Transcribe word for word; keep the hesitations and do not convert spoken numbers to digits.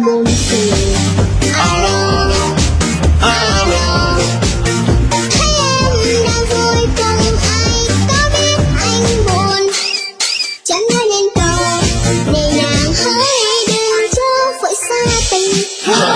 buồn phiền. Alo, alo, thấy em đang vui cùng ai, có biết anh buồn, chẳng nói nên câu nề nang hỡi đừng cho vội xa tình.